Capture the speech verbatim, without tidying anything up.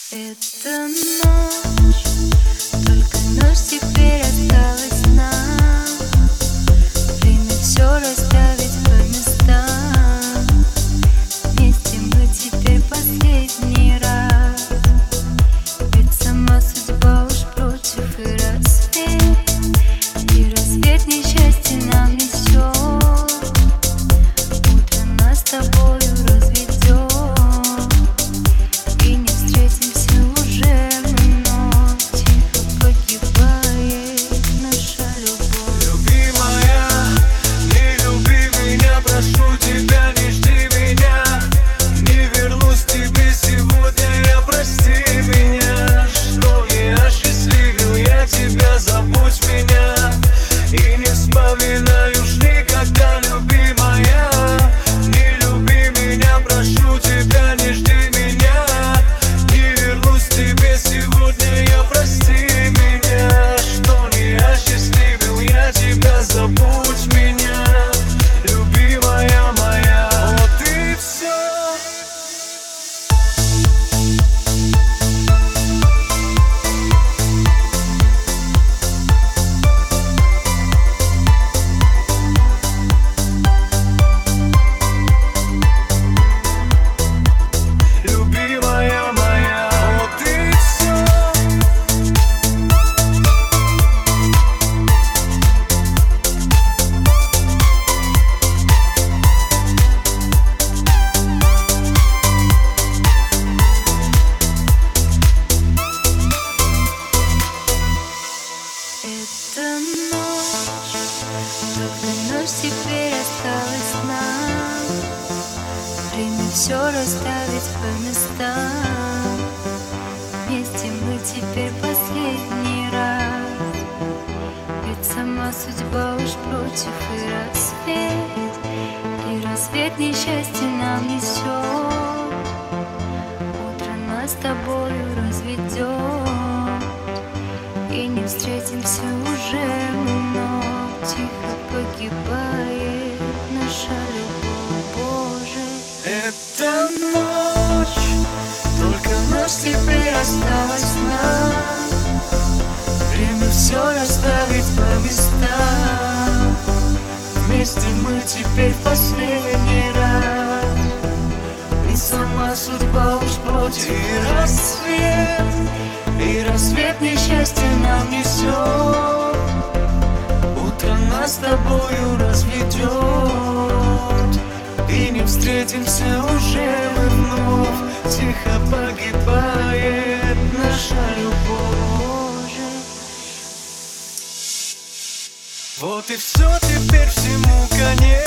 Это ночь, только ночь теперь осталась нам. Время все расставить по местам. Вместе мы теперь последний раз. Ведь сама судьба уж против, и рассвет, и рассвет несчастья нам несет. Утро нас с тобою разведет. Забудь меня, любимая моя. Вот и все. Любимая моя. Вот и все. Это ночь, только ночь теперь осталась нам. Время все расставить по местам. Вместе мы теперь последний раз. Ведь сама судьба уж против, и рассвет, и рассвет несчастья нам несет. Утро нас с тобою разведет. И не встретимся уже вновь. Тихо погибает наша любовь, Боже. Это ночь, только ночь теперь осталась нам. Время все расставить по местам. Вместе мы теперь в последний раз. И сама судьба уж против, и рассвет, и рассвет несчастья нам несет. Утро нас с тобою разведет. И не встретимся уже мы вновь. Тихо погибает наша любовь, Боже. вот и все, теперь всему конец.